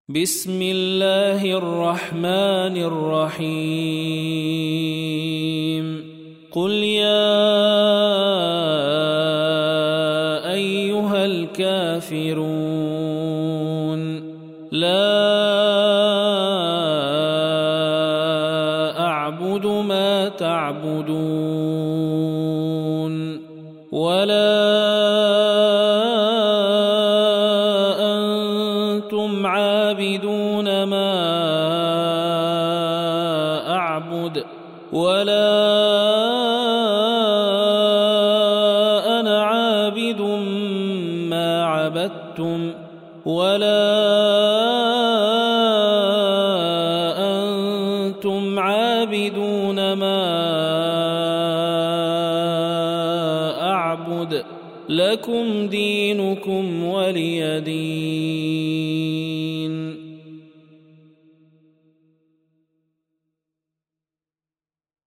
بسم الله الرحمن الرحيم قل يا أيها الكافرون لا أعبد ما تعبدون ولا عابدون ما أعبد ولا أنا عابد ما عبدتم ولا أنتم عابدون ما أعبد لكم دينكم ولي دين.